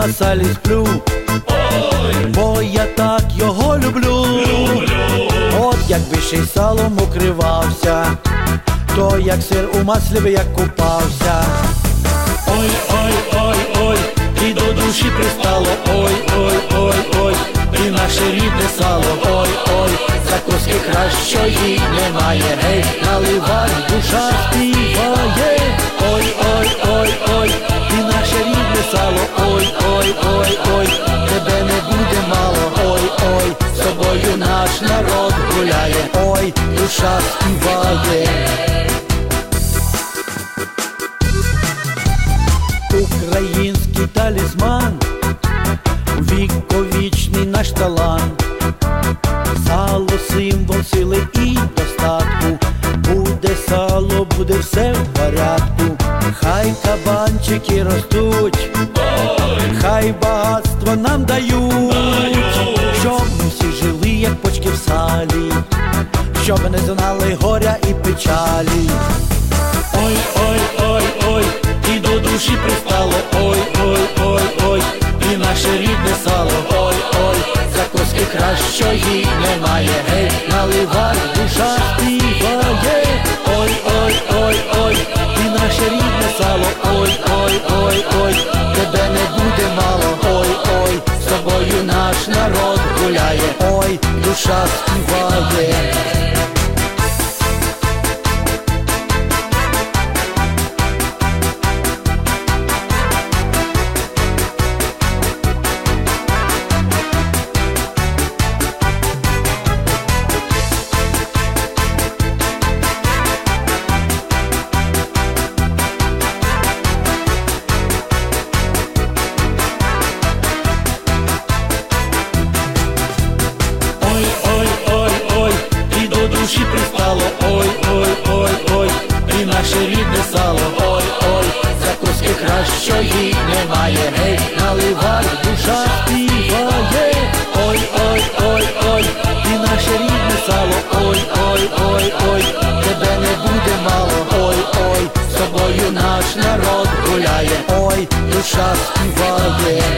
на салі сплю, бо я так його люблю. От якби ще й салом укривався, то як сир у маслі би як купався. Ой, ой, ой, ой, і до душі пристало. Ой, ой, ой, ой, і наше рідне сало. Ой, ой, закуски кращої немає. Гей, наливай, душа співає. Ой, ой, ой, ой, і наше рідне сало. Ой, ой, ой, ой, тебе не буде мало. Ой, ой, з тобою наш народ гуляє. Ой, душа співає. Український талісман, віковічний наш талант. Сало – символ сили і достатку. Буде сало, буде все в порядку. Хай кабанчики ростуть, хай багатство нам дають, щоб ми всі жили, як почки в салі, щоб не знали горя і печалі. Ой, ой, ой, ой, і до душі пристало. Ой, ой, ой, ой, і наше рідне сало. Ой, ой, закуски кращої немає. Гей, наливай, душа співає. Ой, ой, ой, ой, і наше рідне сало. Ой, ой, ой, ой, тебе не буде мало. Ой, ой, з тобою наш народ гуляє. Ой, душа співає. Душі пристало. Ой, ой, ой, ой, і наше рідне сало. Ой, ой, закуски кращої немає. Гей, наливай, душа співає. Ой, ой, ой, ой, і наше рідне сало. Ой, ой, ой, ой, тебе не буде мало. Ой, ой, з тобою наш народ гуляє. Ой, душа співає.